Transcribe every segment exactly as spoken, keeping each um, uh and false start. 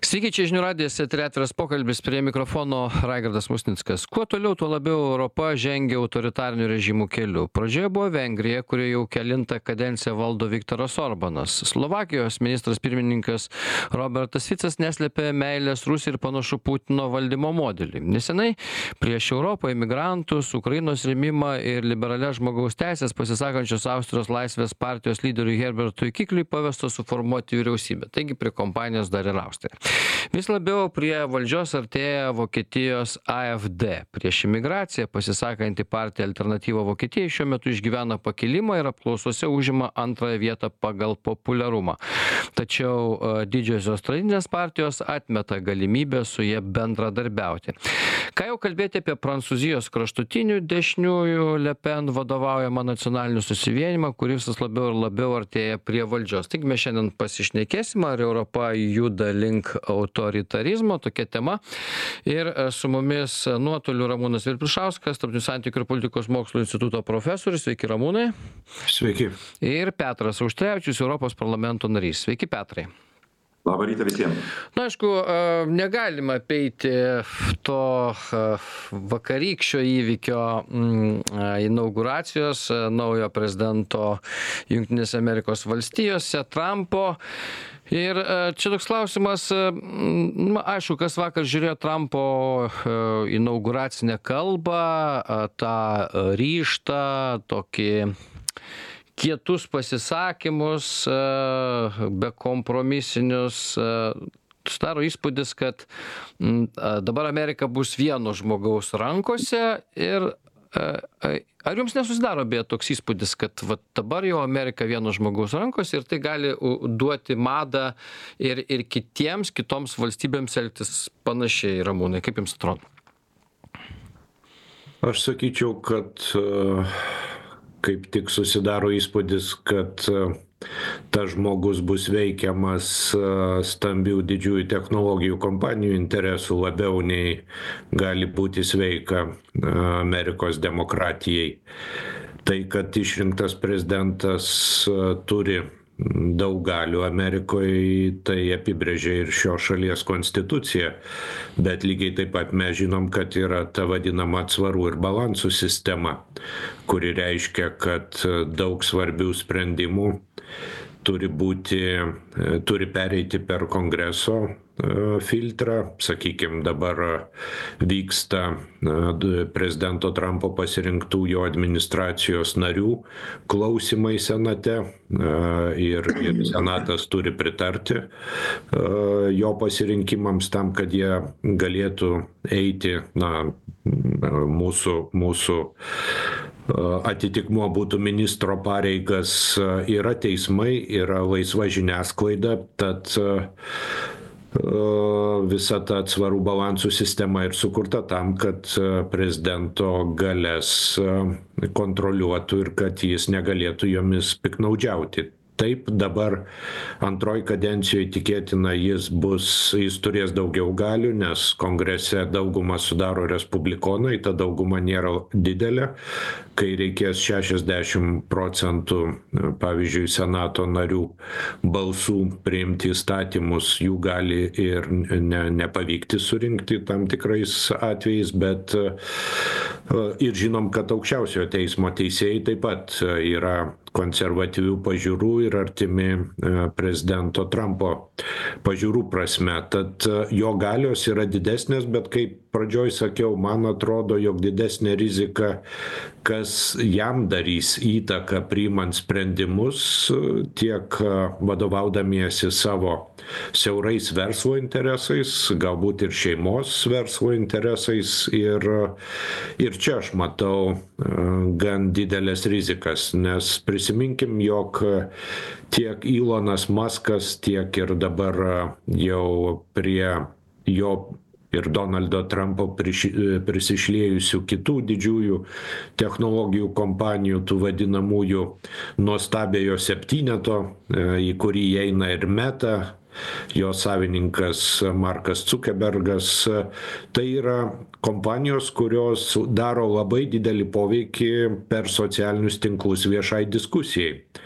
Sveiki, čia žinių radijas, eteryje atviras pokalbis, prie mikrofono Raigardas Musnickas. Kuo toliau, tuo labiau Europa žengia autoritarinių režimų keliu. Pradžioje buvo Vengrija, kurioje jau kelintą kadenciją valdo Viktoras Orbanas. Slovakijos ministras pirmininkas Robertas Ficas neslėpė meilės Rusijai ir panašu Putino valdymo modelį. Nesenai prieš Europą, imigrantus, Ukrainos rėmimą ir liberalią žmogaus teisės pasisakančios Austrijos laisvės partijos lyderiui Herbertui Kikliui pavesta suformuoti vyriausybę. Taigi prie kompanijos dar ir Austrija. Vis labiau prie valdžios artėja Vokietijos A F D. Prieš imigraciją pasisakanti partija Alternatyva Vokietijai šiuo metu išgyvena pakilimą ir apklausose užima antrąją vietą pagal populiarumą. Tačiau didžiosios tradicinės partijos atmeta galimybę su jie bendradarbiauti. Ką jau kalbėti apie Prancūzijos kraštutinių dešiniųjų Le Pen vadovaujamą nacionalinį susivienimą, kuris vis labiau ir labiau artėja prie valdžios. Taigi mes šiandien pasišnekėsim, ar Europa juda link autoritarizmo, tokia tema. Ir su mumis nuotoliu Ramūnas Vilpišauskas, Tarptautinių santykių ir politikos mokslų instituto profesorius. Sveiki, Ramūnai. Sveiki. Ir Petras Auštrevičius, Europos parlamento narys. Sveiki, Petrai. Labą rytą visiems. Na, aišku, negalima apeiti to vakarykščio įvykio inauguracijos naujo prezidento Jungtinėse Amerikos valstijose, Trumpo. Ir čia toks klausimas, na, aišku, kas vakar žiūrėjo Trumpo inauguracinę kalbą, tą ryžtą, tokį kietus pasisakymus, bekompromisinius, sudaro įspūdis, kad dabar Amerika bus vieno žmogaus rankose ir ar jums nesusidaro beje toks įspūdis, kad va, dabar jau Amerika vieno žmogaus rankose ir tai gali duoti madą ir, ir kitiems, kitoms valstybėms elgtis panašiai, Ramūnai, kaip jums atrodo? Aš sakyčiau, kad kaip tik susidaro įspūdis, kad tas žmogus bus veikiamas stambių didžiųjų technologijų kompanijų interesų labiau nei gali būti sveika Amerikos demokratijai. Tai, kad išrinktas prezidentas turi daug galių Amerikoje, tai apibrėžia ir šios šalies konstitucija, bet lygiai taip pat mes žinom, kad yra ta vadinama atsvarų ir balansų sistema, kuri reiškia, kad daug svarbių sprendimų turi būti, turi pereiti per kongreso filtrą. Sakykime, dabar vyksta prezidento Trumpo pasirinktų jo administracijos narių klausimai senate ir, ir senatas turi pritarti jo pasirinkimams tam, kad jie galėtų eiti, na, mūsų, mūsų atitikmuo būtų ministro pareigas. Yra teismai, yra laisva žiniasklaida, tad visa ta atsvarų balansų sistema ir sukurta tam, kad prezidento galias kontroliuotų ir kad jis negalėtų jomis piknaudžiauti. Taip, dabar antroji kadencijoje tikėtina jis bus, jis turės daugiau galių, nes kongrese daugumą sudaro respublikonai, ta dauguma nėra didelė. Kai reikės šešiasdešimt procentų, pavyzdžiui, senato narių balsų priimti įstatymus, jų gali ir ne, nepavykti surinkti tam tikrais atvejais, bet ir žinom, kad aukščiausiojo teismo teisėjai taip pat yra konservatyvių pažiūrų ir artimi prezidento Trumpo pažiūrų prasme. Tad jo galios yra didesnės, bet kaip pradžioj sakiau, man atrodo, jog didesnė rizika, kas jam darys įtaką priimant sprendimus, tiek vadovaudamiesi savo siaurais verslo interesais, galbūt ir šeimos verslo interesais. Ir, ir čia aš matau gan didelės rizikas, nes prisiminkim, jog tiek Elonas Muskas, tiek ir dabar jau prie jo ir Donaldo Trumpo prisišliejusių kitų didžiųjų technologijų kompanijų, tų vadinamųjų nuostabiojo septyneto, į kurį įeina ir Meta, jo savininkas Markas Zuckerbergas. Tai yra kompanijos, kurios daro labai didelį poveikį per socialinius tinklus viešai diskusijai.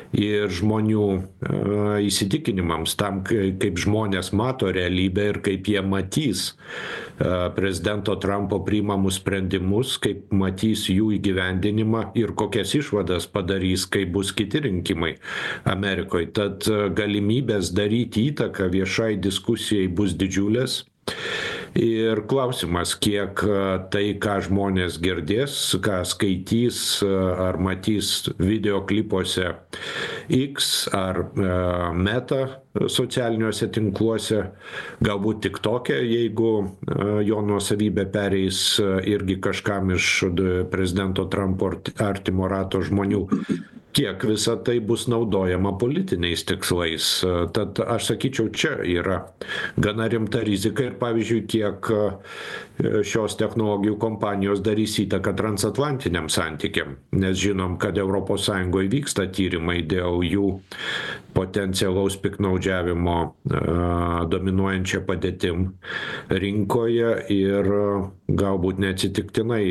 ir žmonių įsitikinimams, tam, kaip žmonės mato realybę ir kaip jie matys prezidento Trumpo priimamus sprendimus, kaip matys jų įgyvendinimą ir kokias išvadas padarys, kai bus kiti rinkimai Amerikoje. Tad galimybės daryti įtaką viešai diskusijai bus didžiulės. Ir klausimas, kiek tai, ką žmonės girdės, ką skaitys ar matys videoklipuose X ar Meta socialiniuose tinkluose, galbūt tik tokia, jeigu jo nuosavybė pereis irgi kažkam iš prezidento Trumpo artimo rato žmonių, kiek visa tai bus naudojama politiniais tikslais. Tad aš sakyčiau, čia yra gana rimta rizika ir pavyzdžiui, kiek šios technologijų kompanijos darys įtaką transatlantiniam santykiam, nes žinom, kad Europos Sąjungoje vyksta tyrimai dėl jų potencialaus piknaudžiavimo dominuojančia padėtim rinkoje ir galbūt neatsitiktinai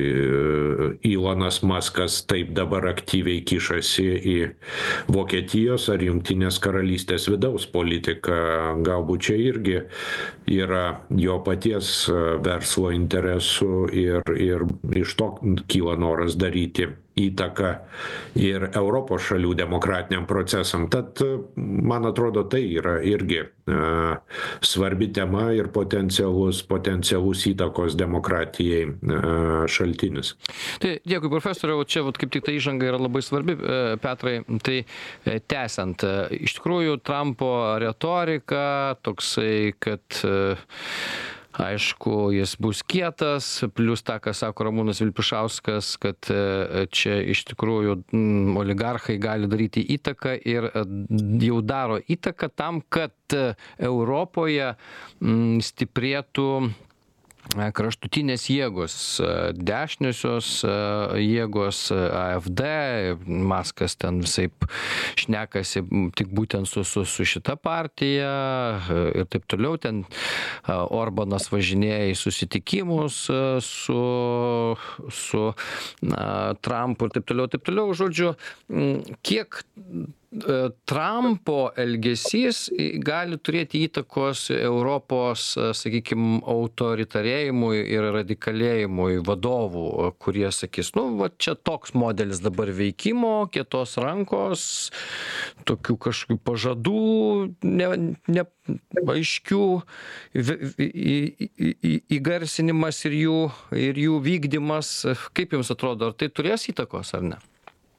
Elonas Muskas taip dabar aktyviai kišasi į Vokietijos ar Jungtinės karalystės vidaus politiką. Galbūt čia irgi yra jo paties verslo interesų ir, ir iš to kyla noras daryti įtaką ir Europos šalių demokratiniam procesam. Tad, man atrodo, tai yra irgi uh, svarbi tema ir potencialus, potencialus įtakos demokratijai uh, šaltinis. Tai dėkui, profesoriau, čia vat, kaip tik ta įžanga yra labai svarbi, Petrai. Tai tęsiant, iš tikrųjų, Trumpo retorika toksai, kad aišku, jis bus kietas, plius tą, ką sako Ramūnas Vilpišauskas, kad čia iš tikrųjų oligarchai gali daryti įtaką ir jau daro įtaką tam, kad Europoje stiprėtų kraštutinės jėgos, dešiniosios jėgos, A F D, Maskas ten visaip šnekasi tik būtent su, su, su šita partija ir taip toliau. Ten Orbanas važinėja į susitikimus su, su na, Trumpu ir taip toliau, taip toliau. Žodžiu, kiek Trumpo elgesys gali turėti įtakos Europos, sakykime, autoritarėjimui ir radikalėjimui vadovų, kurie sakys, nu, va čia toks modelis dabar veikimo, kietos rankos, tokių kažkokių pažadų, ne, ne aiškių įgarsinimas ir jų, ir jų vykdymas. Kaip jums atrodo, ar tai turės įtakos ar ne?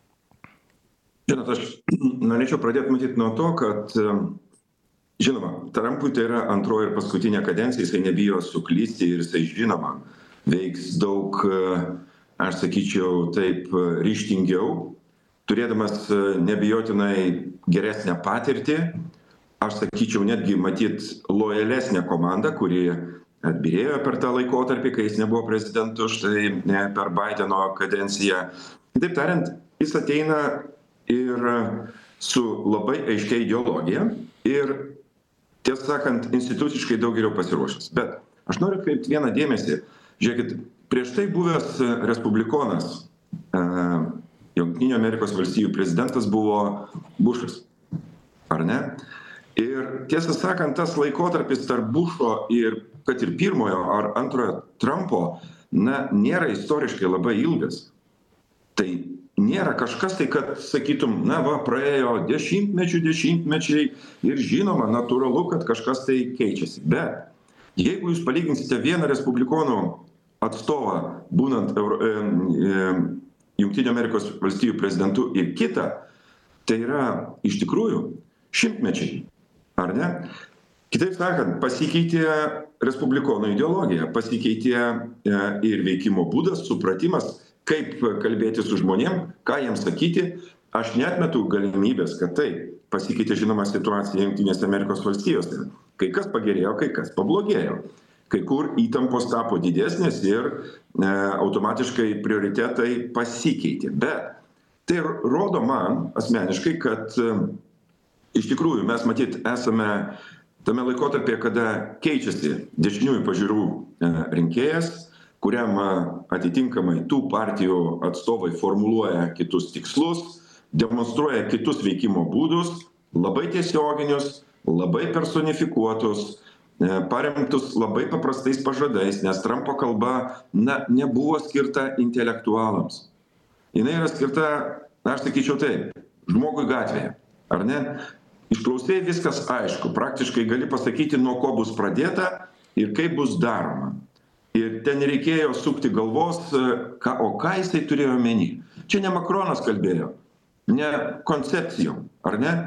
Žinot, aš norėčiau pradėti matyti nuo to, kad, žinoma, Trumpui tai yra antroji ir paskutinė kadencija, jisai nebijo suklysti ir jisai, žinoma, veiks daug, aš sakyčiau, taip ryžtingiau, turėdamas nebijotinai geresnę patirtį, aš sakyčiau, netgi matyt lojalesnę komandą, kuri atbyrėjo per tą laikotarpį, kai jis nebuvo prezidentu, štai per Baideno kadenciją. Taip tariant, jis ateina ir su labai aiškia ideologija ir, tiesą sakant, instituciškai daug geriau pasiruošęs. Bet aš noriu atkreipti vieną dėmesį. Žiūrėkit, prieš tai buvęs respublikonas, Jungtinių Amerikos valstijų prezidentas buvo Bušas, ar ne? Ir tiesą sakant, tas laikotarpis tarp Bušo ir, kad ir pirmojo ar antrojo Trumpo, na, nėra istoriškai labai ilgas. Tai nėra kažkas tai, kad sakytum, na va, praėjo dešimtmečių, dešimtmečiai ir žinoma, natūralu, kad kažkas tai keičiasi. Bet jeigu jūs palyginsite vieną respublikonų atstovą, būnant Euro, e, e, Jungtinių Amerikos valstijų prezidentu ir kitą, tai yra iš tikrųjų šimtmečiai, ar ne? Kitaip sakant, pasikeitė respublikonų ideologija, pasikeitė e, ir veikimo būdas, supratimas, kaip kalbėti su žmonėm, ką jiems sakyti. Aš neatmetu galimybės, kad tai pasikeitė, žinoma, situacija Jungtinėse Amerikos valstijose. Kai kas pagerėjo, kai kas pablogėjo. Kai kur įtampos tapo didesnės ir e, automatiškai prioritetai pasikeitė. Bet tai rodo man asmeniškai, kad e, iš tikrųjų mes matyt esame tame laikotarpyje, kada keičiasi dešiniųjų pažiūrų e, rinkėjas, kuriam atitinkamai tų partijų atstovai formuluoja kitus tikslus, demonstruoja kitus veikimo būdus, labai tiesioginius, labai personifikuotus, paremtus labai paprastais pažadais, nes Trumpo kalba na, nebuvo skirta intelektualams. Jis yra skirta, na, aš sakyčiau taip, žmogui gatvėje, ar ne? Išklausai viskas aišku, praktiškai gali pasakyti, nuo ko bus pradėta ir kaip bus daroma. Ir ten reikėjo sukti galvos, ką, o ką jisai turėjo omeny. Čia ne Makronas kalbėjo, ne koncepcijom, ar ne?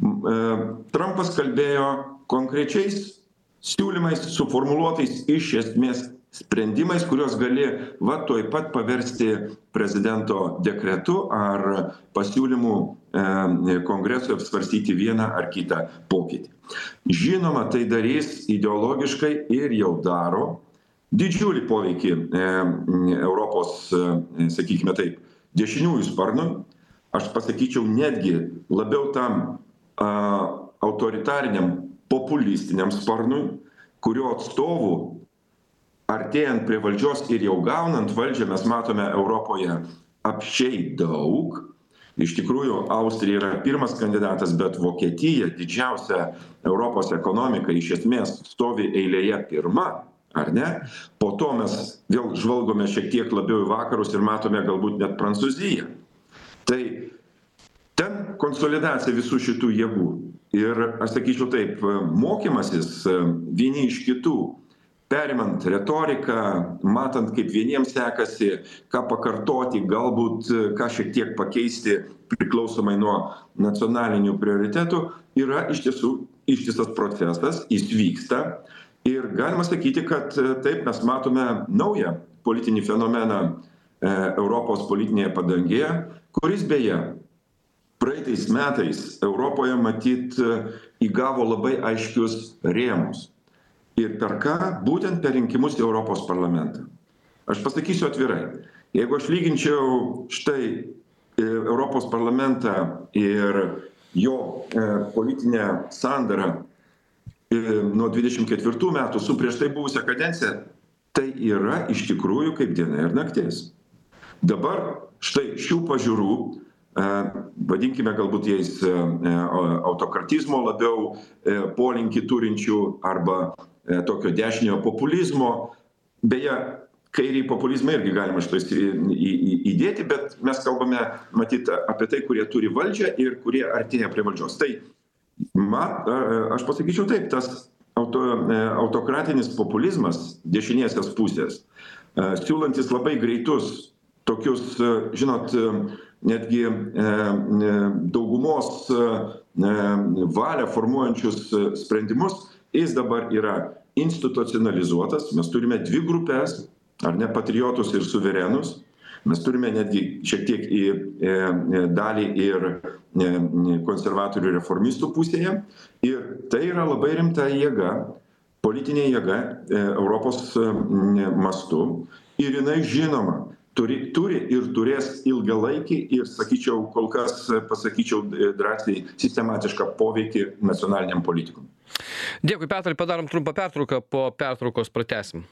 Trumpas kalbėjo konkrečiais siūlymais, suformuluotais iš esmės sprendimais, kuriuos gali va tuoj pat paversti prezidento dekretu ar pasiūlymu e, kongresui apsvarstyti vieną ar kitą pokytį. Žinoma, tai darys ideologiškai ir jau daro didžiulį poveikį e, Europos, e, sakykime taip, dešiniųjų sparnui. Aš pasakyčiau netgi labiau tam a, autoritariniam populistiniam sparnui, kurio atstovų artėjant prie valdžios ir jau gaunant valdžią mes matome Europoje apsčiai daug. Iš tikrųjų, Austrija yra pirmas kandidatas, bet Vokietija, didžiausia Europos ekonomika, iš esmės stovi eilėje pirma, ar ne? Po to mes vėl žvalgome šiek tiek labiau į vakarus ir matome galbūt net Prancūziją. Tai ten konsolidacija visų šitų jėgų. Ir aš sakyčiau taip, mokymasis vieni iš kitų, perimant retoriką, matant, kaip vieniems sekasi, ką pakartoti, galbūt ką šiek tiek pakeisti priklausomai nuo nacionalinių prioritetų, yra iš tiesų ištisas procesas, jis vyksta. Ir galima sakyti, kad taip mes matome naują politinį fenomeną Europos politinėje padangėje, kuris beje praeitais metais Europoje matyt įgavo labai aiškius rėmus. Ir per ką? Būtent per rinkimus į Europos parlamentą. Aš pasakysiu atvirai, jeigu aš lyginčiau štai Europos parlamentą ir jo politinę sandarą nuo dvidešimt ketvirtų metų su prieš tai buvusią kadenciją, tai yra iš tikrųjų kaip diena ir naktis. Dabar štai šių pažiūrų, vadinkime galbūt jais autokratizmo labiau polinkį turinčių arba tokio dešinio populizmo. Beje, kairį populizmą irgi galima štai įdėti, bet mes kalbame, matyt, apie tai, kurie turi valdžią ir kurie artėja prie valdžios. Tai man, aš pasakyčiau taip, tas auto, autokratinis populizmas dešinėsios pusės, siūlantis labai greitus tokius, žinot, netgi daugumos valią formuojančius sprendimus, jis dabar yra institucionalizuotas. Mes turime dvi grupės, ar ne, patriotus ir suverenus. Mes turime netgi šiek tiek į dalį ir konservatorių reformistų pusėje. Ir tai yra labai rimta jėga, politinė jėga Europos mastu. Ir jinai žinoma turi, turi ir turės ilgalaikį ir, sakyčiau, kol kas pasakyčiau drąsiai sistematišką poveikį nacionaliniam politikum. Dėkui, Petrai, padarom trumpą pertrauką, po pertraukos pratęsim.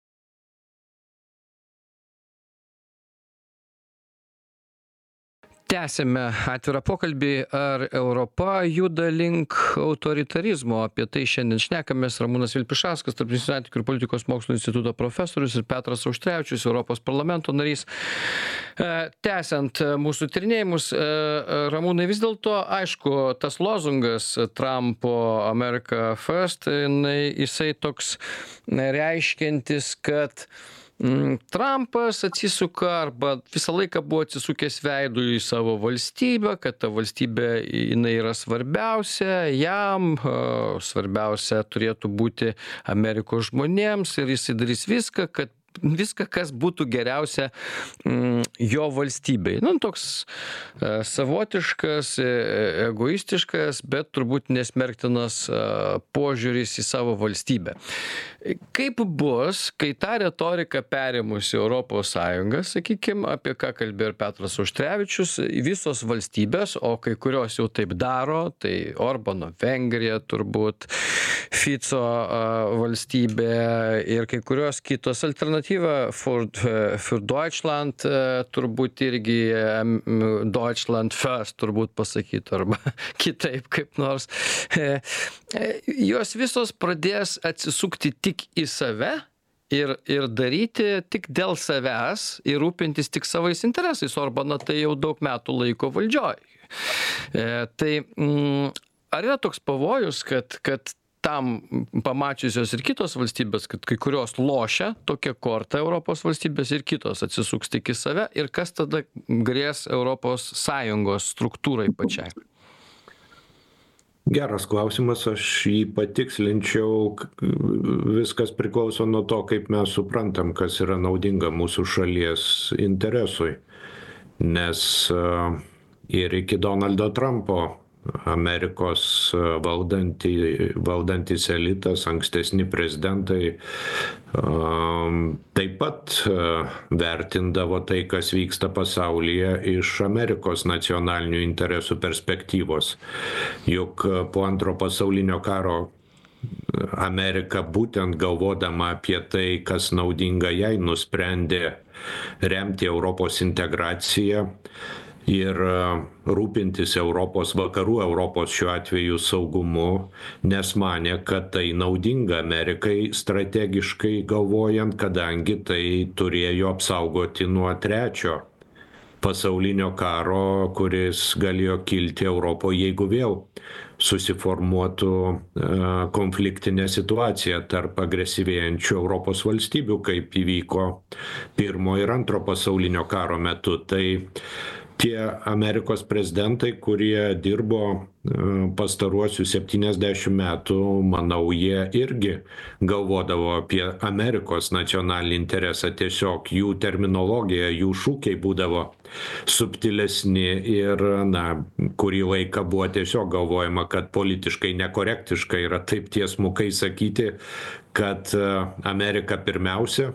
Tęsėme atvirą pokalbį, ar Europa juda link autoritarizmo. Apie tai šiandien šnekamės. Ramūnas Vilpišauskas, Tarptautinių santykių ir politikos mokslų instituto profesorius, ir Petras Auštrevičius, Europos parlamento narys. Tęsiant mūsų tyrinėjimus, Ramūnai, vis dėlto, aišku, tas lozungas Trumpo America First, jisai toks reiškiantis, kad Trumpas atsisuka arba visą laiką buvo atsisukęs veidu į savo valstybę, kad ta valstybė jinai yra svarbiausia, jam svarbiausia turėtų būti Amerikos žmonėms ir jisai darys viską, kad viską, kas būtų geriausia jo valstybei. Nu, toks savotiškas, egoistiškas, bet turbūt nesmerktinas požiūris į savo valstybę. Kaip bus, kai tą retoriką perėmusi Europos Sąjunga, sakykime, apie ką kalbėjo ir Petras Auštrevičius, visos valstybės, o kai kurios jau taip daro, tai Orbano Vengrija turbūt, Fico valstybė ir kai kurios kitos alternatyvos Alternatyva für, für Deutschland turbūt irgi Deutschland first turbūt pasakytų arba kitaip kaip nors. Jos visos pradės atsisukti tik į save ir, ir daryti tik dėl savęs ir rūpintis tik savais interesais. Orbaną tai jau daug metų laiko valdžioj. Tai mm, ar yra toks pavojus, kad, kad tam pamačiusios ir kitos valstybės, kad kai kurios lošia tokią kortą Europos valstybės ir kitos atsisuks tik į save ir kas tada grės Europos Sąjungos struktūrai pačiai? Geras klausimas, aš jį patikslinčiau, viskas priklauso nuo to, kaip mes suprantam, kas yra naudinga mūsų šalies interesui. Nes ir iki Donaldo Trumpo Amerikos valdanti, valdantis elitas, ankstesni prezidentai taip pat vertindavo tai, kas vyksta pasaulyje iš Amerikos nacionalinių interesų perspektyvos. Juk po antro pasaulinio karo Amerika būtent galvodama apie tai, kas naudinga jai, nusprendė remti Europos integraciją ir rūpintis Europos, vakarų Europos šiuo atveju saugumu, nes manė, kad tai naudinga Amerikai strategiškai galvojant, kadangi tai turėjo apsaugoti nuo trečio pasaulinio karo, kuris galėjo kilti Europoje, jeigu vėl susiformuotų konfliktinė situacija tarp agresyvėjančių Europos valstybių, kaip įvyko pirmo ir antro pasaulinio karo metu. Tai tie Amerikos prezidentai, kurie dirbo pastaruosius septyniasdešimt metų, manau, jie irgi galvodavo apie Amerikos nacionalinį interesą, tiesiog jų terminologija, jų šūkiai būdavo subtilesni ir, na, kurį laiką buvo tiesiog galvojama, kad politiškai nekorektiška yra taip tiesmukai sakyti, kad Amerika pirmiausia.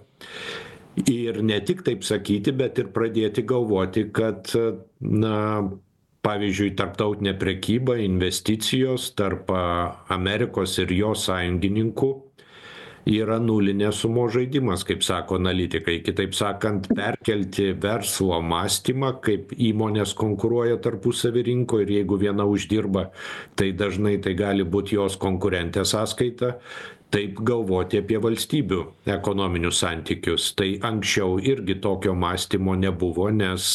Ir ne tik taip sakyti, bet ir pradėti galvoti, kad, na, pavyzdžiui, tarptautinė prekyba, investicijos tarp Amerikos ir jos sąjungininkų yra nulinės sumos žaidimas, kaip sako analitikai. Kitaip sakant, perkelti verslo mąstymą, kaip įmonės konkuruoja tarpusavy rinkoje ir jeigu viena uždirba, tai dažnai tai gali būti jos konkurentė sąskaita. Taip galvoti apie valstybių ekonominius santykius. Tai anksčiau irgi tokio mąstymo nebuvo, nes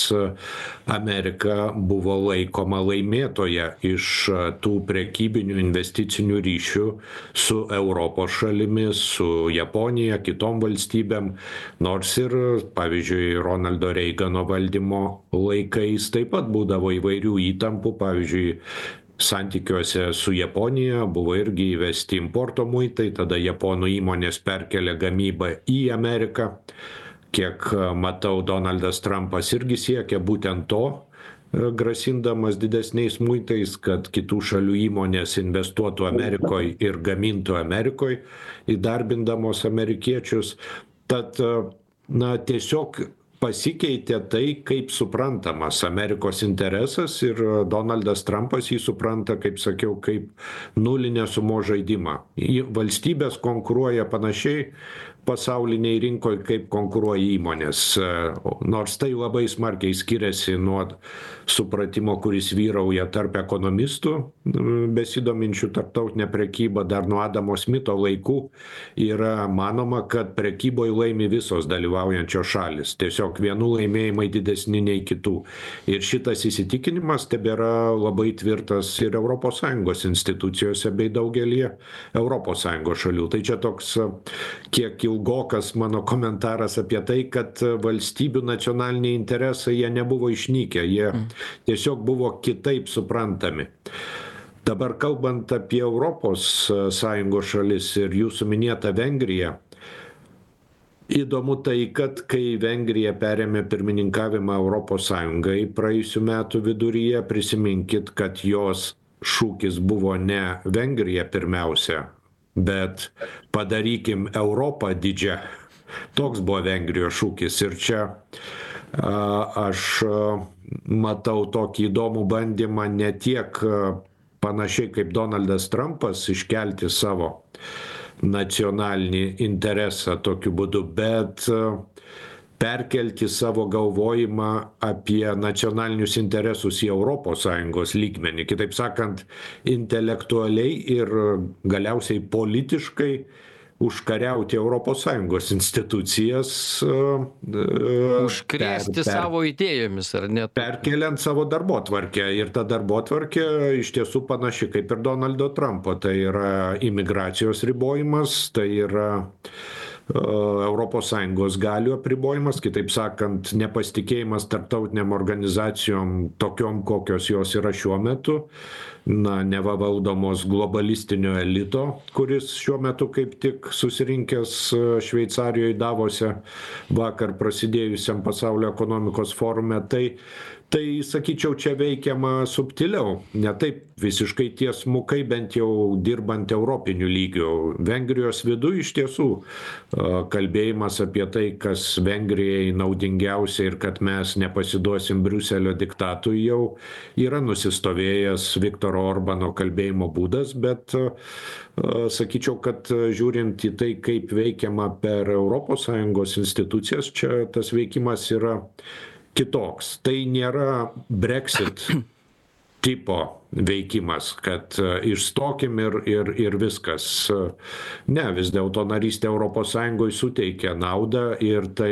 Amerika buvo laikoma laimėtoja iš tų prekybinių investicinių ryšių su Europos šalimis, su Japonija, kitom valstybėm. Nors ir, pavyzdžiui, Ronaldo Reigano valdymo laikais taip pat būdavo įvairių įtampų, pavyzdžiui, santykiuose su Japonija buvo irgi įvesti importo muitai, tada japonų įmonės perkelė gamybą į Ameriką. Kiek matau, Donaldas Trumpas irgi siekia būtent to, grasindamas didesniais muitais, kad kitų šalių įmonės investuotų Amerikoje ir gamintų Amerikoje, įdarbindamos amerikiečius. Tad, na, tiesiog pasikeitė tai, kaip suprantamas Amerikos interesas ir Donaldas Trumpas jį supranta, kaip sakiau, kaip nulinę sumos žaidimą. Valstybės konkuruoja panašiai pasauliniai rinkoje, kaip konkuruoja įmonės. Nors tai labai smarkiai skiriasi nuo supratimo, kuris vyrauja tarp ekonomistų, besidominčių tarptautinę prekybą, dar nuo Adamo Smito laikų yra manoma, kad prekyboje laimi visos dalyvaujančios šalis. Tiesiog vienų laimėjimai didesni nei kitų. Ir šitas įsitikinimas tebėra labai tvirtas ir Europos Sąjungos institucijose bei daugelį Europos Sąjungos šalių. Tai čia toks kiek ilgokas mano komentaras apie tai, kad valstybių nacionaliniai interesai jie nebuvo išnykę, jie tiesiog buvo kitaip suprantami. Dabar kalbant apie Europos Sąjungos šalis ir jūsų minėta Vengrija, įdomu tai, kad kai Vengrija perėmė pirmininkavimą Europos Sąjungai praėjusių metų viduryje, prisiminkit, kad jos šūkis buvo ne Vengrija pirmiausia, bet padarykim Europą didžią. Toks buvo Vengrijos šūkis. Ir čia a, aš a, matau tokį įdomų bandymą ne tiek a, panašiai kaip Donaldas Trumpas iškelti savo nacionalinį interesą tokiu būdu, bet perkelti savo galvojimą apie nacionalinius interesus į Europos Sąjungos lygmenį. Kitaip sakant, intelektualiai ir galiausiai politiškai užkariauti Europos Sąjungos institucijas. Užkrėsti per, per, savo idėjomis, ar ne? Perkeliant savo darbotvarkę. Ir ta darbotvarkė iš tiesų panaši kaip ir Donaldo Trumpo. Tai yra imigracijos ribojimas, tai yra Europos Sąjungos galių apribojimas, kitaip sakant, nepasitikėjimas tarptautiniam organizacijom tokiom, kokios jos yra šiuo metu, na, neva valdomos globalistinio elito, kuris šiuo metu kaip tik susirinkęs Šveicarijoje Davose vakar prasidėjusiam pasaulio ekonomikos forume. Tai Tai, sakyčiau, čia veikiama subtiliau, ne taip visiškai tiesmukai, bent jau dirbant europiniu lygiu. Vengrijos vidu iš tiesų kalbėjimas apie tai, kas Vengrijai naudingiausia ir kad mes nepasiduosim Briuselio diktatui, jau yra nusistovėjęs Viktoro Orbano kalbėjimo būdas, bet sakyčiau, kad žiūrint į tai, kaip veikiama per Europos Sąjungos institucijas, čia tas veikimas yra kitoks. Tai nėra Brexit tipo veikimas, kad išstokim ir, ir, ir viskas. Ne, vis dėlto narystė Europos Sąjungoje suteikia naudą ir tai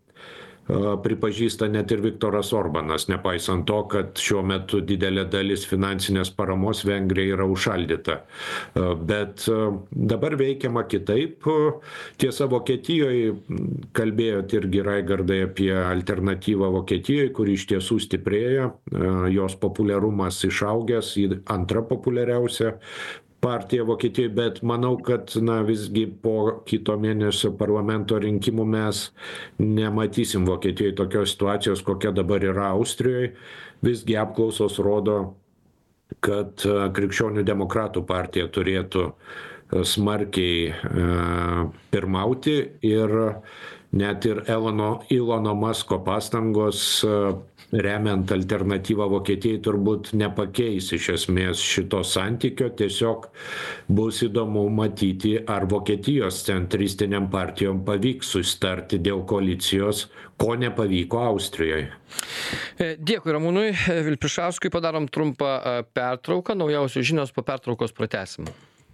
pripažįsta net ir Viktoras Orbanas, nepaisant to, kad šiuo metu didelė dalis finansinės paramos Vengrijai yra užšaldyta. Bet dabar veikiama kitaip. Tiesa, Vokietijoje kalbėjot irgi, Raigardai, apie alternatyvą Vokietijoje, kuri iš tiesų stiprėja, jos populiarumas išaugęs į antrą populiariausią partija Vokietijoje, bet manau, kad na, visgi po kito mėnesio parlamento rinkimų mes nematysim Vokietijoje tokios situacijos, kokia dabar yra Austrijoje. Visgi apklausos rodo, kad Krikščionių demokratų partija turėtų smarkiai e, pirmauti ir net ir Elono, Ilono Masko pastangos remiant alternatyvą Vokietijai turbūt nepakeis iš esmės šito santykio, tiesiog bus įdomu matyti, ar Vokietijos centristiniam partijom pavyks susitarti dėl koalicijos, ko nepavyko Austrijoje. Dėkui Ramūnui Vilpišauskui, padarom trumpą pertrauką, naujausios žinios, po pertraukos pratęsim.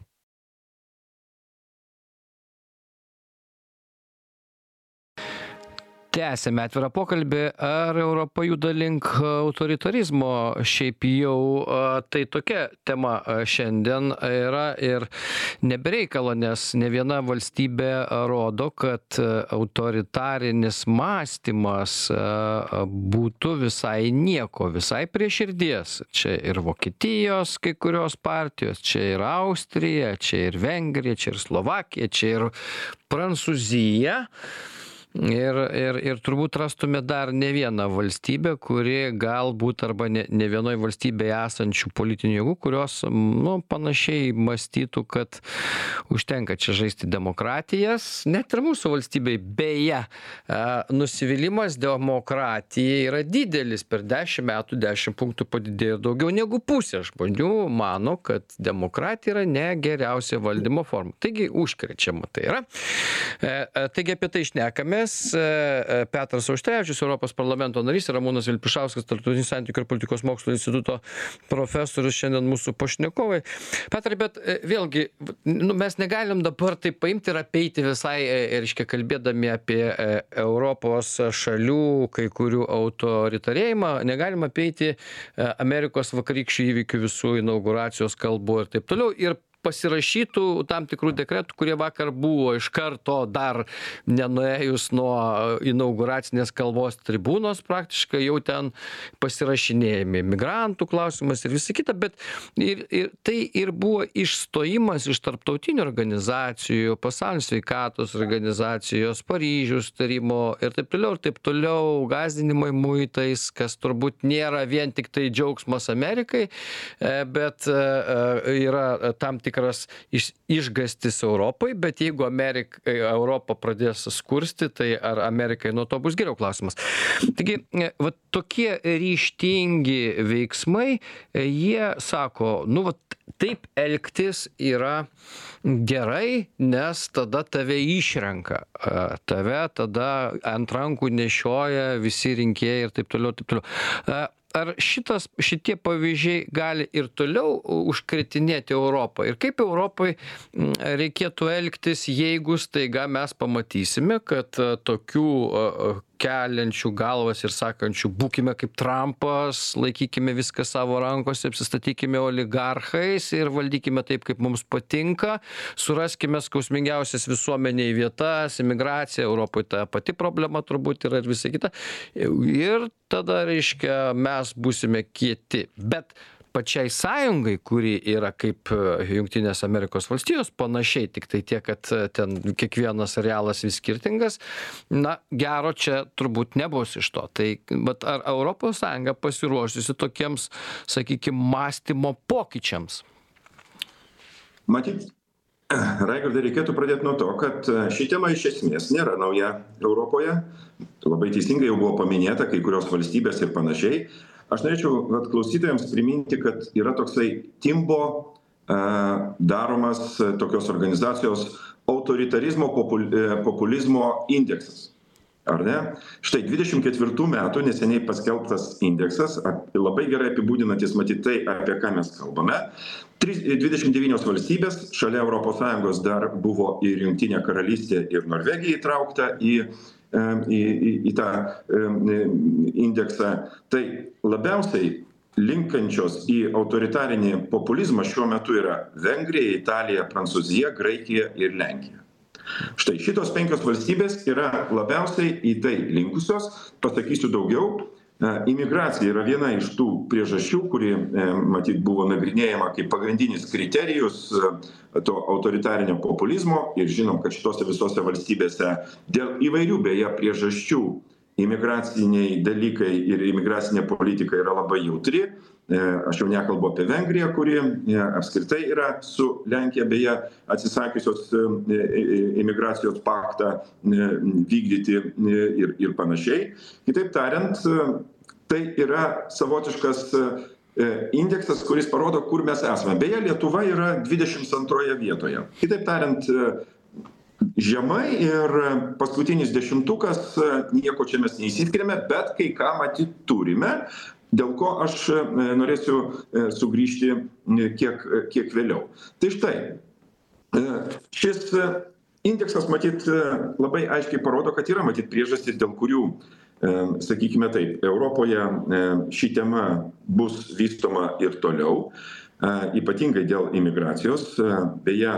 Tęsėme atvirą pokalbį, ar Europa juda link autoritarizmo. Šiaip jau tai tokia tema šiandien yra ir nebereikalo, nes ne viena valstybė rodo, kad autoritarinis mąstymas būtų visai nieko, visai prie širdies. Čia ir Vokietijos kai kurios partijos, čia ir Austrija, čia ir Vengrija, čia ir Slovakija, čia ir Prancūzija. Ir, ir, ir turbūt rastume dar ne vieną valstybę, kuri galbūt arba ne, ne vienoje valstybėje esančių politinių jėgų, kurios nu, panašiai mąstytų, kad užtenka čia žaisti demokratijas. Net ir mūsų valstybėje beje nusivylimas demokratija yra didelis. Per dešimt metų dešimt punktų padidėjo daugiau negu pusė žmonių mano, kad demokratija yra ne geriausia valdymo forma. Taigi užkrečiama tai yra. Taigi apie tai šnekame. Petras Auštrevičius, Europos parlamento narys, Ramūnas Vilpišauskas, Tarptautinių santykių ir politikos mokslų instituto profesorius, šiandien mūsų pašnekovai. Petrai, bet vėlgi, nu, mes negalim dabar taip paimti ir apeiti visai, reiškia, kalbėdami apie Europos šalių, kai kurių autoritarėjimą, negalim apeiti Amerikos vakarykščių įvykių, visų inauguracijos kalbų ir taip toliau. Ir pasirašytų tam tikrų dekretų, kurie vakar buvo iš karto dar nenuėjus nuo inauguracinės kalbos tribūnos, praktiškai jau ten pasirašinėjami migrantų klausimas ir visa kita, bet ir, ir, tai ir buvo išstojimas iš tarptautinių organizacijų, Pasaulio sveikatos organizacijos, Paryžiaus tarimo ir taip toliau, ir taip toliau, gąsdinimai muitais, kas turbūt nėra vien tik tai džiaugsmas Amerikai, bet yra tam tik tikras iš, išgastis Europai, bet jeigu Amerika, Europa pradės skursti, tai ar Amerikai nuo to bus geriau klausimas. Taigi, va, tokie ryžtingi veiksmai, jie sako, nu, va, taip elgtis yra gerai, nes tada tave išrenka. Tave tada ant rankų nešioja visi rinkėjai ir taip toliau, taip toliau. Ar šitas, šitie pavyzdžiai gali ir toliau užkretinėti Europą? Ir kaip Europai reikėtų elgtis, jeigu staiga mes pamatysime, kad tokių keliančių galvas ir sakančių, būkime kaip Trumpas, laikykime viską savo rankose, apsistatykime oligarchais ir valdykime taip, kaip mums patinka, suraskime skausmingiausias visuomeniai vietas, imigracija, Europoje ta pati problema turbūt yra ir visa kita. Ir tada, reiškia, mes būsime kieti. Bet pačiai sąjungai, kuri yra kaip Jungtinės Amerikos valstijos, panašiai, tik tai tiek, kad ten kiekvienas arealas vis skirtingas, na, gero čia turbūt nebus iš to. Tai, bet ar Europos Sąjunga pasiruošusi tokiems, sakykime, mąstymo pokyčiams? Matyt, Raigardai, reikėtų pradėti nuo to, kad ši tema iš esmės nėra nauja Europoje. Labai teisingai jau buvo paminėta kai kurios valstybės ir panašiai. Aš norėčiau vat, klausytojams priminti, kad yra toksai Timbo e, daromas tokios organizacijos autoritarizmo popul, e, populizmo indeksas. Ar ne? Štai dvidešimt ketvirtų metų neseniai paskelbtas indeksas, labai gerai apibūdinantis matyti tai, apie ką mes kalbame. dvidešimt devynios valstybės, šalia Europos Sąjungos dar buvo ir Jungtinė karalystė ir Norvegija įtraukta į Į, į, į tą indeksą. Tai labiausiai linkančios į autoritarinį populizmą šiuo metu yra Vengrija, Italija, Prancūzija, Graikija ir Lenkija. Štai šitos penkios valstybės yra labiausiai į tai linkusios. Pasakysiu daugiau. Imigracija yra viena iš tų priežasčių, kuri, matyt, buvo nagrinėjama kaip pagrindinis kriterijus to autoritarinio populizmo. Ir žinom, kad šitose visose valstybėse dėl įvairių beje priežasčių imigraciniai dalykai ir imigracinė politika yra labai jautri. Aš jau nekalbu apie Vengriją, kuri apskritai yra su Lenkija beje atsisakiusios imigracijos paktą vykdyti ir, ir panašiai. Kitaip tariant, tai yra savotiškas indeksas, kuris parodo, kur mes esame. Beje, Lietuva yra dvidešimt antroje vietoje. Kitaip tariant, žemai ir paskutinis dešimtukas, nieko čia mes neįsiskiriame, bet kai ką matyt turime. Dėl ko aš norėsiu sugrįžti kiek, kiek vėliau. Tai štai, šis indeksas matyt labai aiškiai parodo, kad yra matyt priežastys, dėl kurių, sakykime taip, Europoje ši tema bus vystoma ir toliau, ypatingai dėl imigracijos. Beje,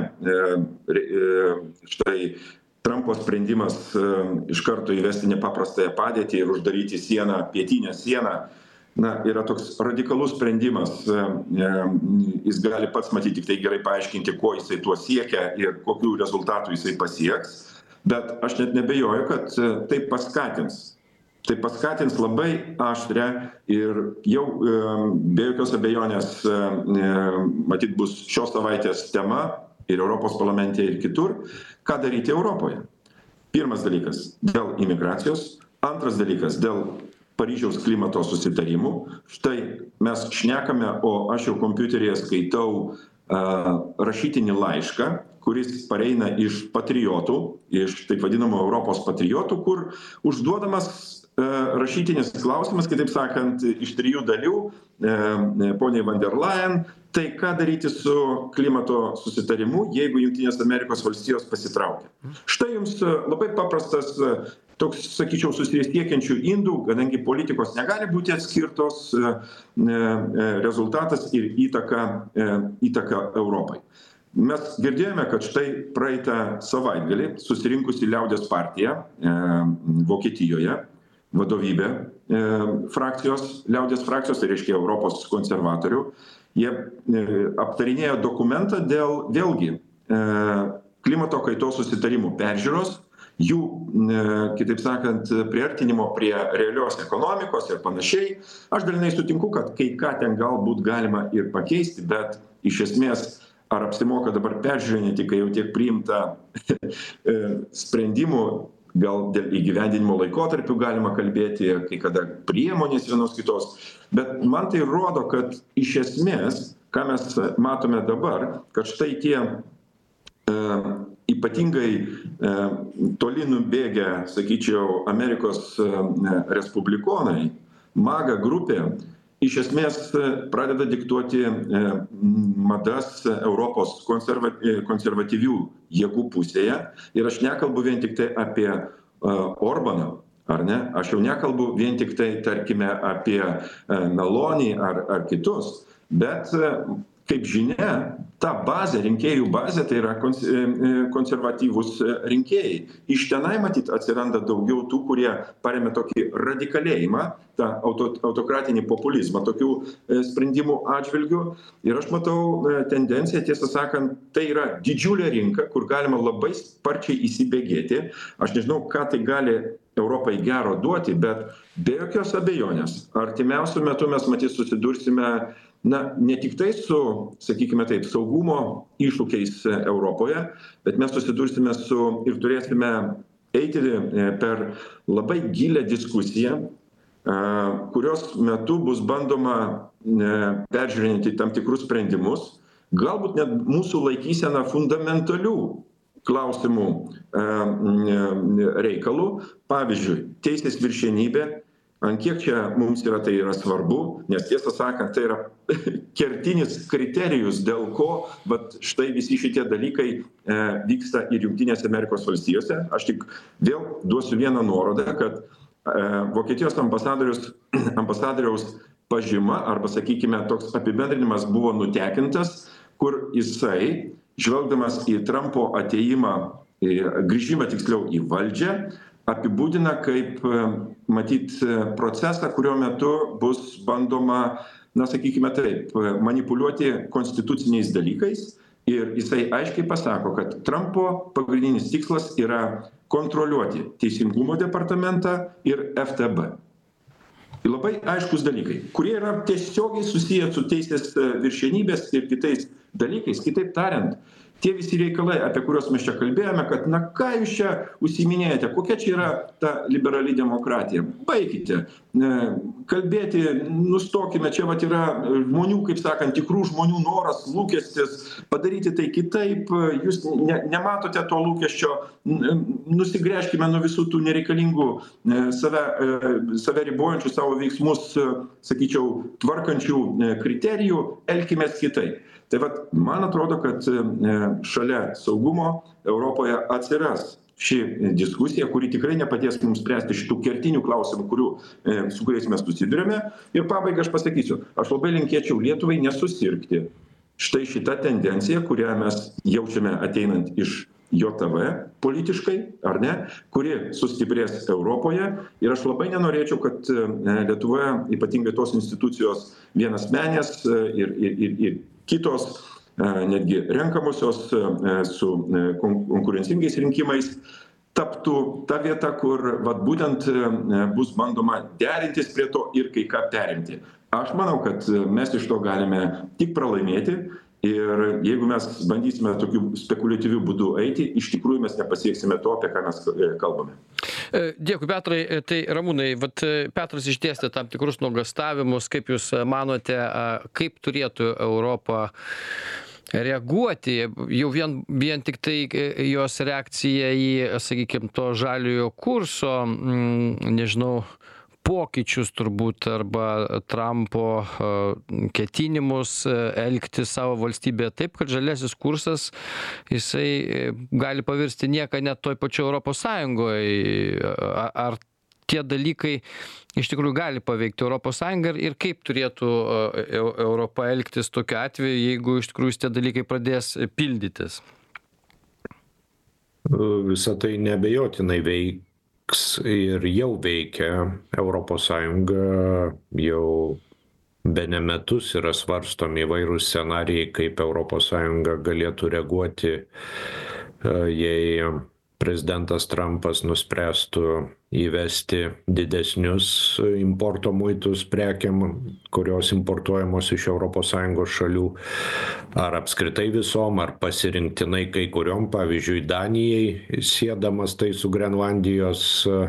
štai Trumpo sprendimas iš karto įvesti nepaprastąją padėtį ir uždaryti sieną, pietinę sieną, na, yra toks radikalus sprendimas. Jis gali pats matyti, tik tai gerai paaiškinti, ko jisai tuo siekia ir kokių rezultatų jisai pasieks. Bet aš net nebejoju, kad tai paskatins. Tai paskatins labai aštrią ir jau be jokios abejonės, matyt, bus šios savaitės tema ir Europos parlamente ir kitur, ką daryti Europoje. Pirmas dalykas - dėl imigracijos. Antras dalykas - dėl Paryžiaus klimato susitarimų. Štai mes šnekame, o aš jau kompiuteryje skaitau uh, rašytinį laišką, kuris pareina iš patriotų, iš taip vadinamo Europos patriotų, kur užduodamas uh, rašytinis klausimas, kitaip sakant, iš trijų dalių, uh, poniai van der Leyen, tai ką daryti su klimato susitarimu, jeigu Jungtinės Amerikos valstijos pasitraukia. Štai jums labai paprastas toks, sakyčiau, susisiekiančių indų, kadangi politikos negali būti atskirtos, rezultatas ir įtaka, įtaka Europai. Mes girdėjome, kad štai praeitą savaitgalį susirinkusi Liaudies partija Vokietijoje, vadovybė frakcijos, Liaudies frakcijos, tai reiškia Europos konservatorių, jie aptarinėjo dokumentą dėl, vėlgi, klimato kaitos susitarimų peržiūros, jų, kitaip sakant, priartinimo prie realios ekonomikos ir panašiai. Aš dalinai sutinku, kad kai ką ten galbūt galima ir pakeisti, bet iš esmės ar apsimoka dabar peržiūrinėti, kai jau tiek priimta sprendimų, gal dėl įgyvendinimo laikotarpių galima kalbėti, kai kada priemonės vienos kitos. Bet man tai rodo, kad iš esmės, ką mes matome dabar, kad štai tie e, ypatingai e, toli nubėgę, sakyčiau, Amerikos e, respublikonai, MAGA grupė, iš esmės pradeda diktuoti e, madas Europos konserva, konservatyvių jėgų pusėje. Ir aš nekalbu vien tik tai apie e, Orbaną, ar ne? Aš jau nekalbu vien tik tai, tarkime, apie e, Meloni ar, ar kitus, bet e, kaip žinia, ta bazė, rinkėjų bazė, tai yra konservatyvūs rinkėjai. Iš tenai, matyt, atsiranda daugiau tų, kurie paremia tokį radikalėjimą, tą auto, autokratinį populizmą tokių sprendimų atžvilgių. Ir aš matau tendenciją, tiesą sakant, tai yra didžiulė rinka, kur galima labai sparčiai įsibėgėti. Aš nežinau, ką tai gali Europai gero duoti, bet be jokios abejonės, artimiausiu metu mes matyt susidursime na, ne tik tai su, sakykime taip, saugumo iššūkiais Europoje, bet mes susidursime su ir turėsime eiti per labai gilią diskusiją, kurios metu bus bandoma peržiūrinėti tam tikrus sprendimus, galbūt net mūsų laikysena fundamentalių klausimų reikalų, pavyzdžiui, teisės viršenybė. Ant kiek čia mums yra tai yra svarbu, nes tiesą sakant, tai yra kertinis kriterijus, dėl ko vat, štai visi šitie dalykai e, vyksta ir Jungtinėse Amerikos valstijose. Aš tik vėl duosiu vieną nuorodą, kad e, Vokietijos ambasadorius, ambasadoriaus pažyma, arba sakykime, toks apibendrinimas buvo nutekintas, kur jisai, žvelgdamas į Trumpo atėjimą, į, grįžimą tiksliau į valdžią, apibūdina kaip, matyt, procesą, kurio metu bus bandoma, na, sakykime taip, manipuliuoti konstituciniais dalykais. Ir jisai aiškiai pasako, kad Trumpo pagrindinis tikslas yra kontroliuoti Teisingumo departamentą ir F T B. Tai labai aiškus dalykai, kurie yra tiesiogiai susiję su teisės viršenybės ir kitais dalykais. Kitaip tariant, tie visi reikalai, apie kuriuos mes čia kalbėjome, kad, na, ką jūs čia užsiiminėjate, kokia čia yra ta liberali demokratija. Baikite kalbėti, nustokime, čia vat yra žmonių, kaip sakant, tikrų žmonių noras, lūkestis, padaryti tai kitaip, jūs ne, nematote to lūkesčio, nusigręžkime nuo visų tų nereikalingų save, save ribojančių savo veiksmus, sakyčiau, tvarkančių kriterijų, elkimės kitaip. Tai vat, man atrodo, kad šalia saugumo Europoje atsiras ši diskusija, kuri tikrai nepadės mums spręsti šitų kertinių klausimų, kurių, su kuriais mes susidurėme. Ir pabaigai aš pasakysiu, aš labai linkėčiau Lietuvai nesusirgti štai šitą tendenciją, kurią mes jaučiame ateinant iš J V politiškai, ar ne, kuri sustiprės Europoje. Ir aš labai nenorėčiau, kad Lietuvoje ypatingai tos institucijos vienasmenės ir, ir, ir, ir kitos, netgi renkamosios su konkurencingais rinkimais, taptų ta vieta, kur vat, būtent bus bandoma derintis prie to ir kai ką perimti. Aš manau, kad mes iš to galime tik pralaimėti. Ir jeigu mes bandysime tokiu spekuliatyviu būdu eiti, iš tikrųjų mes nepasieksime to, apie ką mes kalbame. Dėkui, Petrai. Tai Ramūnai, vat Petras išdėstė tam tikrus nuogąstavimus. Kaip Jūs manote, kaip turėtų Europa reaguoti? Jau vien, vien tik tai jos reakcija į, sakykime, to žaliojo kurso, nežinau, pokyčius turbūt arba Trumpo ketinimus elgti savo valstybėje taip, kad žaliasis kursas jisai gali pavirsti nieką net toj pačioj Europos Sąjungoje. Ar tie dalykai iš tikrųjų gali paveikti Europos Sąjungą ir kaip turėtų Europa elgtis tokiu atveju, jeigu iš tikrųjų tie dalykai pradės pildytis? Visą tai neabejotinai veikia. Ir jau veikia Europos Sąjunga, jau bene metus yra svarstomi įvairūs scenarijai, kaip Europos Sąjunga galėtų reaguoti, jei prezidentas Trumpas nuspręstų įvesti didesnius importo muitus prekiam, kurios importuojamos iš Europos Sąjungos šalių, ar apskritai visom, ar pasirinktinai kai kuriom, pavyzdžiui, Danijai, siedamas tai su Grenlandijos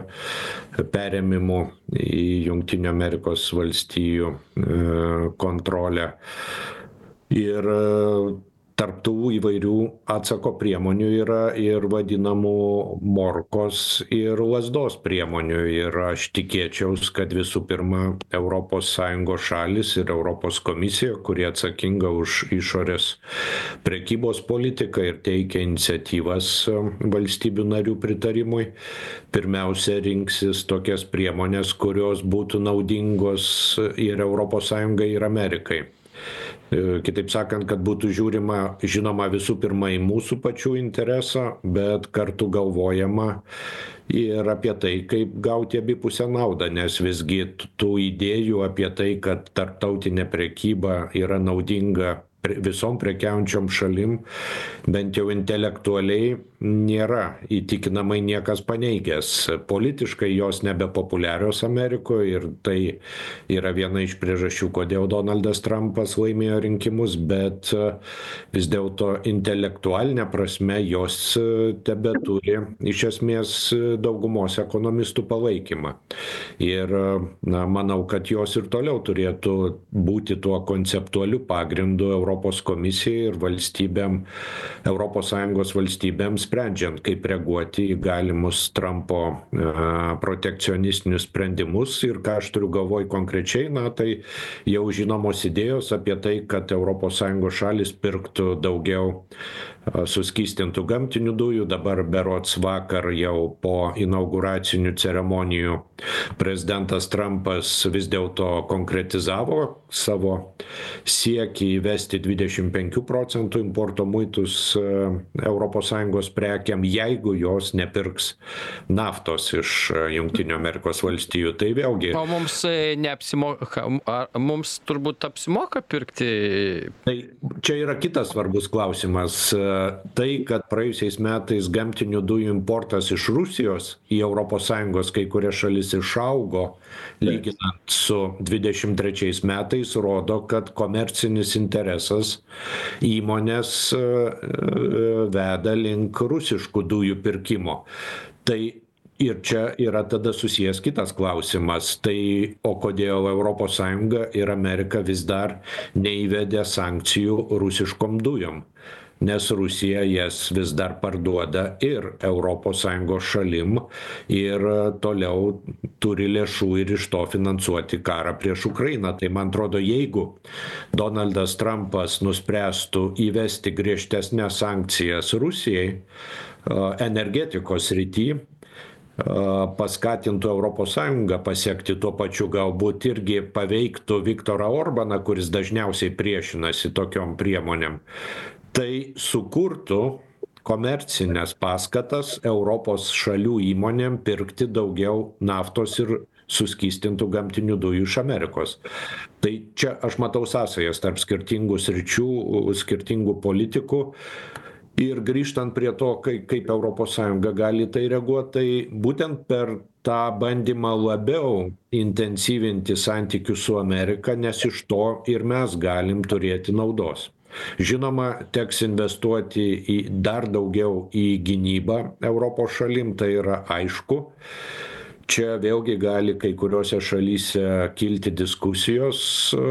perėmimu į Jungtinių Amerikos valstijų kontrolę. Ir tarp tų įvairių atsako priemonių yra ir vadinamų morkos ir lazdos priemonių. Ir aš tikėčiaus, kad visų pirma Europos Sąjungos šalis ir Europos komisija, kurie atsakinga už išorės prekybos politiką ir teikia iniciatyvas valstybių narių pritarimui, pirmiausia rinksis tokias priemonės, kurios būtų naudingos ir Europos Sąjungai, ir Amerikai. Kitaip sakant, kad būtų žiūrima, žinoma, visų pirma į mūsų pačių interesą, bet kartu galvojama ir apie tai, kaip gauti abipusę naudą, nes visgi tų idėjų apie tai, kad tarptautinė prekyba yra naudinga visom prekiaujančiom šalim, bent jau intelektualiai nėra įtikinamai niekas paneigęs. Politiškai jos nebepopuliarios Amerikoje ir tai yra viena iš priežasčių, kodėl Donaldas Trumpas laimėjo rinkimus, bet vis dėlto intelektualinė prasme jos tebeturi iš esmės daugumos ekonomistų palaikymą. Ir na, manau, kad jos ir toliau turėtų būti tuo konceptualiu pagrindu Europos komisijai ir valstybėm, Europos Sąjungos valstybėms sprendžiant, kaip reaguoti į galimus Trumpo a, protekcionistinius sprendimus. Ir ką aš turiu galvoj konkrečiai, na tai jau žinomos idėjos apie tai, kad Europos Sąjungos šalis pirktų daugiau a, suskystintų gamtinių dujų. Dabar berods vakar jau po inauguracinių ceremonijų prezidentas Trumpas vis dėlto konkretizavo savo siekį įvesti dvidešimt penkių procentų importo muitus Europos Sąjungos prekiam, jeigu jos nepirks naftos iš Jungtinių Amerikos valstijų. Tai vėlgi. O mums neapsimoka, mums turbūt apsimoka pirkti? Tai čia yra kitas svarbus klausimas. Tai, kad praėjusiais metais gamtinių dujų importas iš Rusijos į Europos Sąjungos kai kurias šalis išaugo, lyginant su dvidešimt trečiais metais, rodo, kad komercinis interesas įmonės veda link rusiškų dujų pirkimo. Tai ir čia yra tada susijęs kitas klausimas. Tai o kodėl Europos Sąjunga ir Amerika vis dar neįvedė sankcijų rusiškom dujom? Nes Rusija jas vis dar parduoda ir Europos Sąjungos šalim ir toliau turi lėšų ir iš to finansuoti karą prieš Ukrainą. Tai man atrodo, jeigu Donaldas Trumpas nuspręstų įvesti griežtesnės sankcijas Rusijai energetikos srity, paskatintų Europos Sąjungą pasiekti tuo pačiu, galbūt irgi paveiktų Viktorą Orbaną, kuris dažniausiai priešinasi tokiom priemonėm, tai sukurtų komercinės paskatas Europos šalių įmonėm pirkti daugiau naftos ir suskystintų gamtinių dujų iš Amerikos. Tai čia aš matau sąsajas tarp skirtingų sričių, skirtingų politikų. Ir grįžtant prie to, kaip, kaip Europos Sąjunga gali tai reaguoti, tai būtent per tą bandymą labiau intensyvinti santykius su Amerika, nes iš to ir mes galim turėti naudos. Žinoma, teks investuoti į dar daugiau į gynybą Europos šalim, tai yra aišku. Čia vėlgi gali kai kuriuose šalyse kilti diskusijos,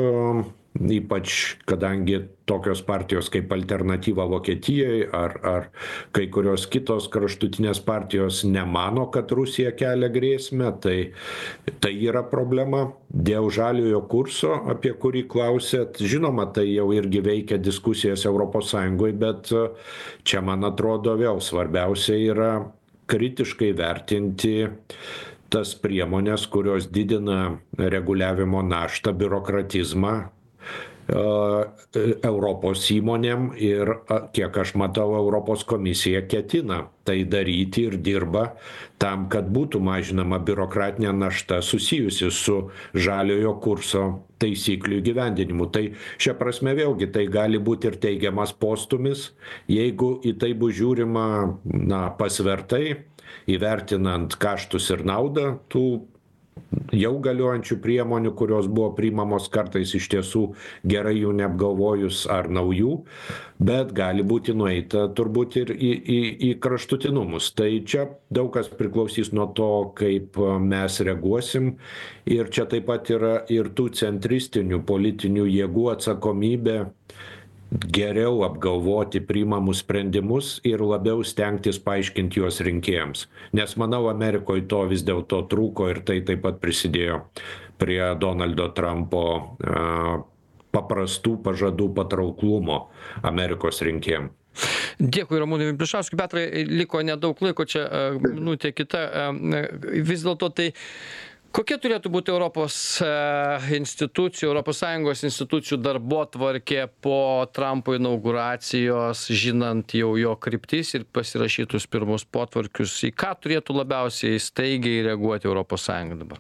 ypač kadangi tokios partijos kaip Alternatyva Vokietijai ar, ar kai kurios kitos kraštutinės partijos nemano, kad Rusija kelia grėsmę, tai, tai yra problema. Dėl žaliojo kurso, apie kurį klausėt, žinoma, tai jau irgi veikia diskusijas Europos Sąjungoje, bet čia, man atrodo, vėl svarbiausia yra kritiškai vertinti tas priemonės, kurios didina reguliavimo naštą, biurokratizmą Europos įmonėm ir, kiek aš matau, Europos komisija ketina tai daryti ir dirba tam, kad būtų mažinama biurokratinė našta susijusi su žaliojo kurso taisyklių įgyvendinimu. Tai šia prasme vėlgi tai gali būti ir teigiamas postumis, jeigu į tai bus žiūrima, na, pasvertai, įvertinant kaštus ir naudą tų jau galiojančių priemonių, kurios buvo priimamos kartais iš tiesų gerai jų neapgalvojus ar naujų, bet gali būti nueita turbūt ir į, į, į kraštutinumus. Tai čia daug kas priklausys nuo to, kaip mes reaguosim, ir čia taip pat yra ir tų centristinių politinių jėgų atsakomybė geriau apgalvoti priimamus sprendimus ir labiau stengtis paaiškinti juos rinkėjams. Nes manau, Amerikoje to vis dėlto trūko ir tai taip pat prisidėjo prie Donaldo Trumpo uh, paprastų pažadų patrauklumo Amerikos rinkėjams. Dėkui Ramūnui Vilpišauskui. Petrai, liko nedaug laiko, čia uh, minutė kita. Uh, vis dėlto tai kokia turėtų būti Europos institucijų, Europos Sąjungos institucijų darbotvarkė po Trumpo inauguracijos, žinant jau jo kryptis ir pasirašytus pirmus potvarkius? Į ką turėtų labiausiai staigiai reaguoti Europos Sąjunga dabar?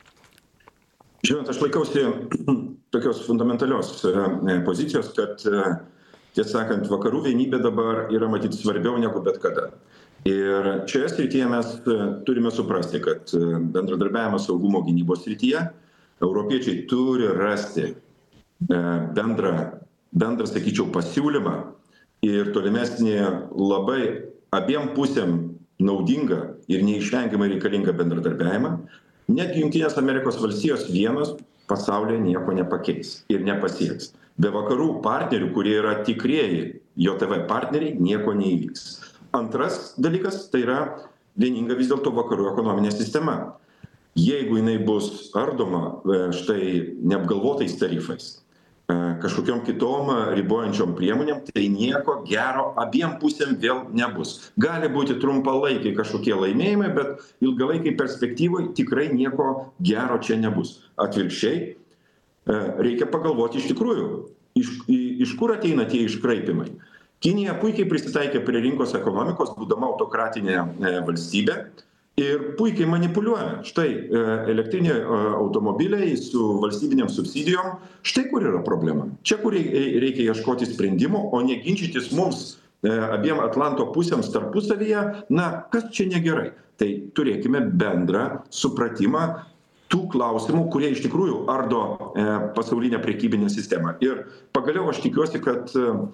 Žinot, aš laikausi tokios fundamentalios pozicijos, kad, tiesą sakant, vakarų vienybė dabar yra matyti svarbiau negu bet kada. Ir šioje srityje mes turime suprasti, kad bendradarbiavimas saugumo gynybos srityje europiečiai turi rasti bendrą, bendrą, sakyčiau, pasiūlymą ir tolimesnį labai abiem pusėm naudingą ir neišvengiamai reikalingą bendradarbiavimą. Netgi Jungtinės Amerikos valstijos vienos pasaulyje nieko nepakeis ir nepasieks. Be vakarų partnerių, kurie yra tikrieji J T V partneriai, nieko neįvyks. Antras dalykas tai yra vieninga vis dėlto vakarų ekonominė sistema. Jeigu jinai bus ardoma štai neapgalvotais tarifais, kažkokiom kitom ribojančiom priemonėm, tai nieko gero abiem pusėm vėl nebus. Gali būti trumpalaikiai kažkokie laimėjimai, bet ilgalaikiai perspektyvoj tikrai nieko gero čia nebus. Atvirkščiai, reikia pagalvoti iš tikrųjų, iš, iš kur ateina tie iškraipimai. Kinija puikiai prisitaikė prie rinkos ekonomikos, būdama autokratinė valstybė ir puikiai manipuliuoja. Štai elektriniai automobiliai su valstybinėm subsidijom, štai kur yra problema. Čia kur reikia ieškoti sprendimų, o ne ginčytis mums abiem Atlanto pusėms tarpusavyje, na, kas čia negerai. Tai turėkime bendrą supratimą tų klausimų, kurie iš tikrųjų ardo pasaulinę prekybinę sistemą. Ir pagaliau aš tikiuosi, kad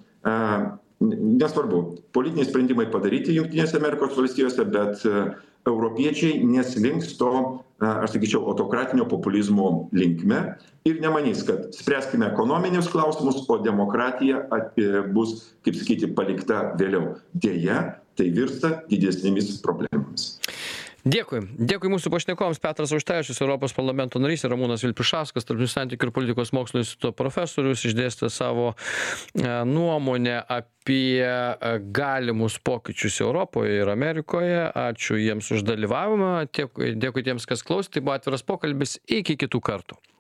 nesvarbu, politiniai sprendimai padaryti Jungtinėse Amerikos valstijose, bet europiečiai neslinks to, aš sakyčiau, autokratinio populizmo linkme ir nemanys, kad spręskime ekonominius klausimus, o demokratija bus, kaip sakyti, palikta vėliau. Deja, tai virsta didesnėmis problemomis. Dėkui. Dėkui mūsų pašnekovams. Petras Auštrevičius, Europos parlamento narys, ir Ramūnas Vilpišauskas, Tarptautinių santykių ir politikos mokslų instituto profesorius, išdėstė savo nuomonę apie galimus pokyčius Europoje ir Amerikoje. Ačiū jiems už dalyvavimą. Dėkui tiems, kas klausė. Tai buvo atviras pokalbis. Iki kitų kartų.